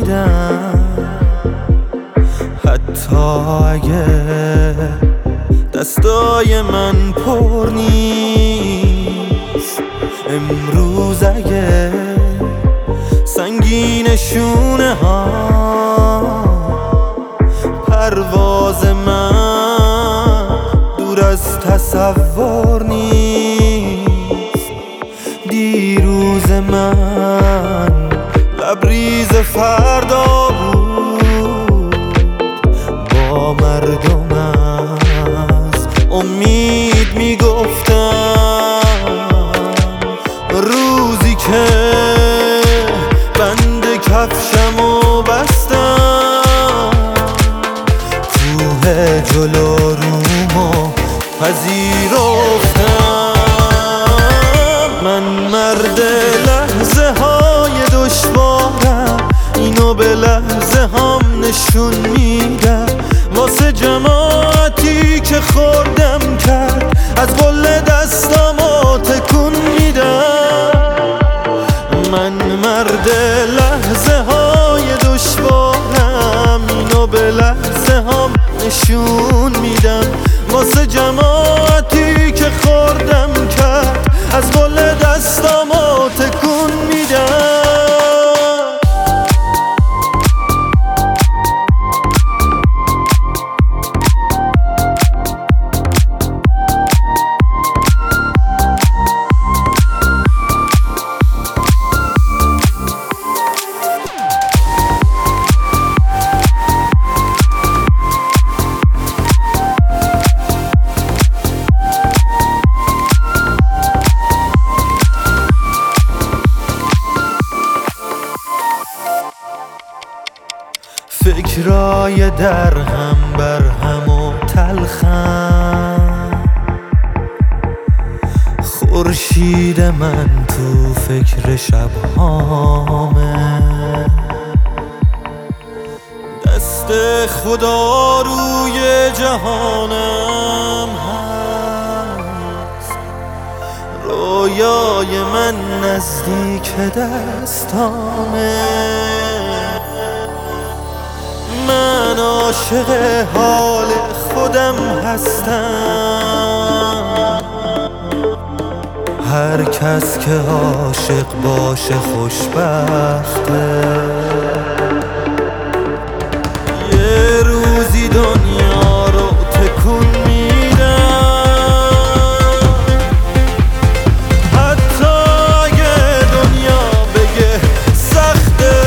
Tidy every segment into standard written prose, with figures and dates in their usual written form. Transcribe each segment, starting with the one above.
میدم، حتی اگه دستای من پر نیست. امروز اگه سنگین شونه ها پرواز من دور از تصور نیست. دیروز من لبریز فردا بود، با مردم از امید میگفتم. روزی که بند کفشمو بستم، کوه جلو رومو پذیرفتم. من مرد لحظه های دشوارم، اینو به لحظه هم نشون میدم. واسه جماعتی که خوردم کرد، از قله دستامو تکون میدم. من مرد لحظه های دشوارم، اینو به لحظه هم نشون میدم. واسه جماعتی که خوردم کرد، از قله دستامو تکون میدم. فکرای در هم بر هم و تلخم، خورشید من تو فکر شبهامه. دست خدا روی جهانم هست، رویای من نزدیک دستامه. من عاشق حال خودم هستم، هر کس که عاشق باشه خوشبخته. یه روزی دنیا رو تکون میدم، حتی اگه دنیا بگه سخته.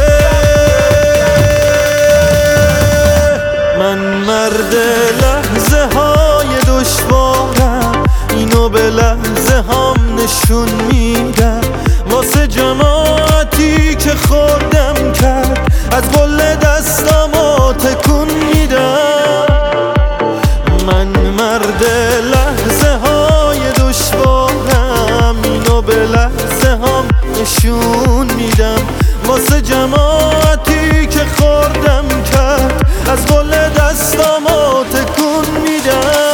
من مرد لحظه های دشوارم، اینو به لحظه هم نشون میدم. واسه جماعتی که خوردم کرد، از قله دستامو تکون میدم. من مرد لحظه های دشوارم، اینو به لحظه هم نشون میدم. واسه جماعتی که خوردم کرد، از قله دستامو تکون میدم.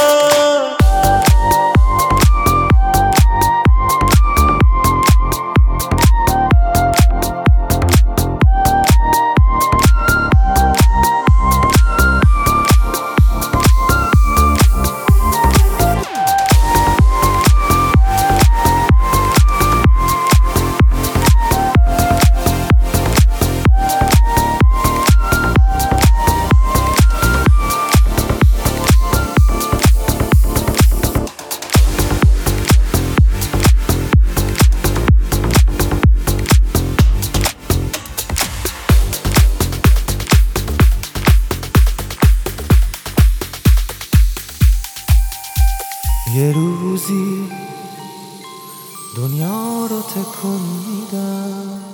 یه روزی دنیا رو تکون میدم.